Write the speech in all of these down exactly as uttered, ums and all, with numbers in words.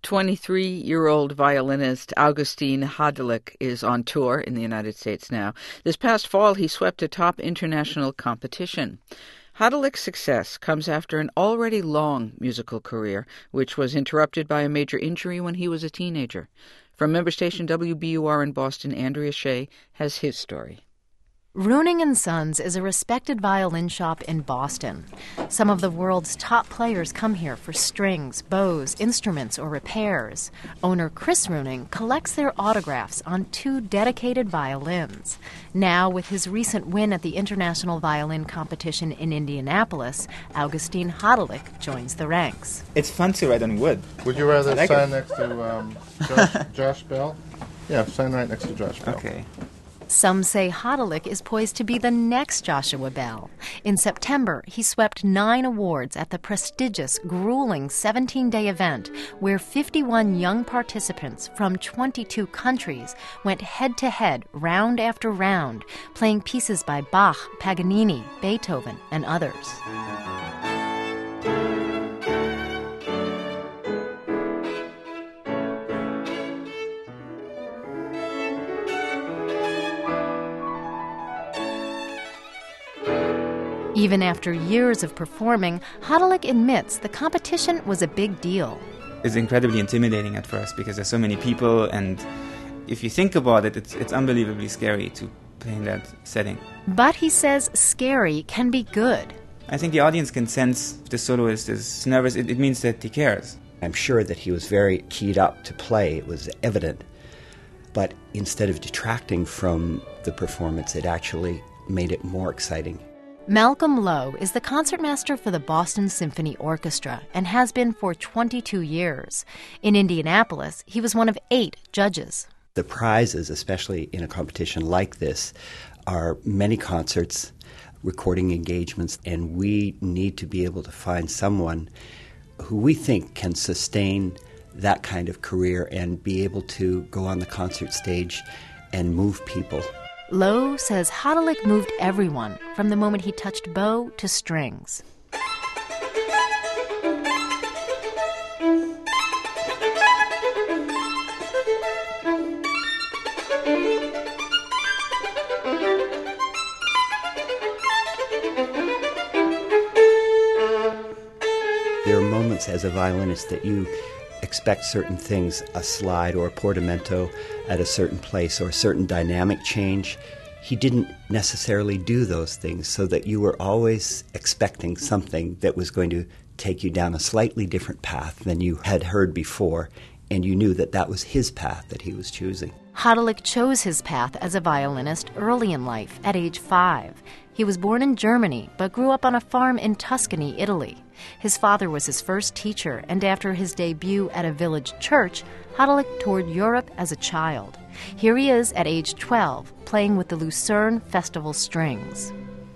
twenty-three-year-old violinist Augustin Hadelich is on tour in the United States now. This past fall, he swept a top international competition. Hadelich's success comes after an already long musical career, which was interrupted by a major injury when he was a teenager. From member station W B U R in Boston, Andrea Shea has his story. Runing and Sons is a respected violin shop in Boston. Some of the world's top players come here for strings, bows, instruments, or repairs. Owner Chris Runing collects their autographs on two dedicated violins. Now, with his recent win at the International Violin Competition in Indianapolis, Augustin Hadelich joins the ranks. It's fun to write on wood. Would you rather like sign it. next to um, Josh, Josh Bell? Yeah, sign right next to Josh Bell. Okay. Some say Hadelich is poised to be the next Joshua Bell. In September, he swept nine awards at the prestigious, grueling seventeen-day event where fifty-one young participants from twenty-two countries went head-to-head, round after round, playing pieces by Bach, Paganini, Beethoven, and others. Even after years of performing, Hadelich admits the competition was a big deal. It's incredibly intimidating at first because there's so many people, and if you think about it, it's, it's unbelievably scary to play in that setting. But he says scary can be good. I think the audience can sense if the soloist is nervous. It, it means that he cares. I'm sure that he was very keyed up to play. It was evident. But instead of detracting from the performance, it actually made it more exciting. Malcolm Lowe is the concertmaster for the Boston Symphony Orchestra and has been for twenty-two years. In Indianapolis, he was one of eight judges. The prizes, especially in a competition like this, are many concerts, recording engagements, and we need to be able to find someone who we think can sustain that kind of career and be able to go on the concert stage and move people. Lowe says Hadelich moved everyone from the moment he touched bow to strings. There are moments as a violinist that you expect certain things, a slide or a portamento at a certain place or a certain dynamic change. He didn't necessarily do those things, so that you were always expecting something that was going to take you down a slightly different path than you had heard before, and you knew that that was his path that he was choosing. Hadelich chose his path as a violinist early in life, at age five. He was born in Germany, but grew up on a farm in Tuscany, Italy. His father was his first teacher, and after his debut at a village church, Hadelich toured Europe as a child. Here he is at age twelve, playing with the Lucerne Festival Strings.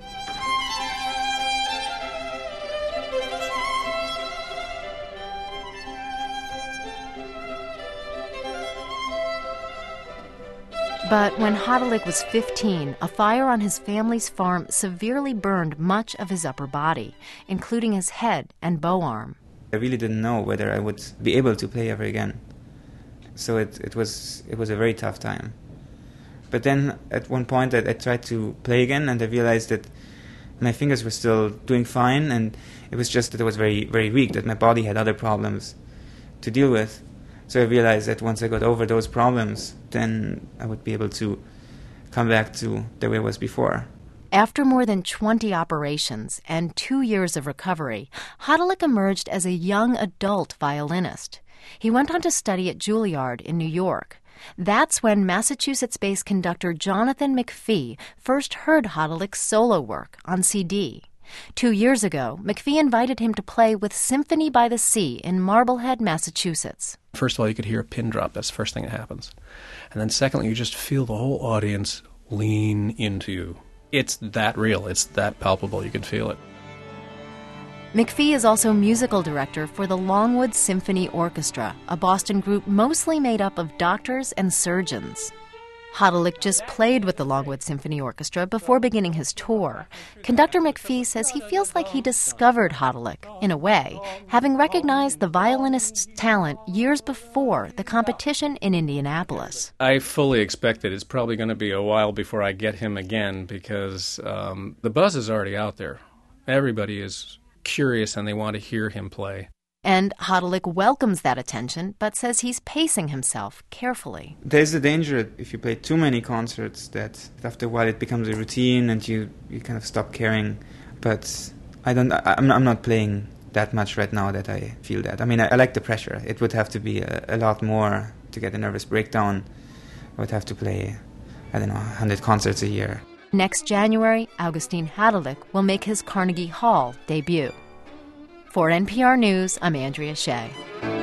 But when Hadelich was fifteen, a fire on his family's farm severely burned much of his upper body, including his head and bow arm. I really didn't know whether I would be able to play ever again. So it, it was it was a very tough time. But then at one point I, I tried to play again, and I realized that my fingers were still doing fine, and it was just that I was very, very weak, that my body had other problems to deal with. So I realized that once I got over those problems, then I would be able to come back to the way I was before. After more than twenty operations and two years of recovery, Hadelich emerged as a young adult violinist. He went on to study at Juilliard in New York. That's when Massachusetts-based conductor Jonathan McPhee first heard Hadelich's solo work on C D. Two years ago, McPhee invited him to play with Symphony by the Sea in Marblehead, Massachusetts. First of all, you could hear a pin drop. That's the first thing that happens. And then secondly, you just feel the whole audience lean into you. It's that real. It's that palpable. You can feel it. McPhee is also musical director for the Longwood Symphony Orchestra, a Boston group mostly made up of doctors and surgeons. Hodelick just played with the Longwood Symphony Orchestra before beginning his tour. Conductor McPhee says he feels like he discovered Hodelick, in a way, having recognized the violinist's talent years before the competition in Indianapolis. I fully expect that it's probably going to be a while before I get him again because um, the buzz is already out there. Everybody is curious and they want to hear him play. And Hodelick welcomes that attention, but says he's pacing himself carefully. There's a danger if you play too many concerts that after a while it becomes a routine and you, you kind of stop caring. But I don't. I, I'm, I'm not playing that much right now that I feel that. I mean, I, I like the pressure. It would have to be a, a lot more to get a nervous breakdown. I would have to play, I don't know, one hundred concerts a year. Next January, Augustin Hodelick will make his Carnegie Hall debut. For N P R News, I'm Andrea Shea.